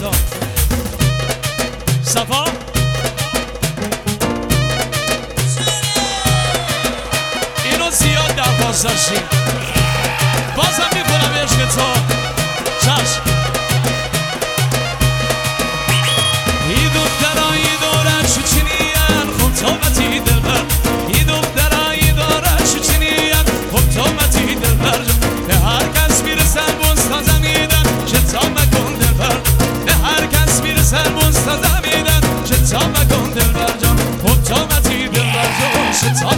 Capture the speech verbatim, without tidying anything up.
عزیزا صفا اینو زیاد درخواست داشتیم بازم میکنم عشق تو چشم ای دخترا ای دورن شو چینین خب تومتی دلبر ای دخترا ای دورن شو چینین خب تومتی دلبر به هر کس میرسن بوستا زمیدن که تا مکن دلبر به هر کس میرسن بوستا زمیدن که تا مکن دلبر جان خب تومتی دلبر جان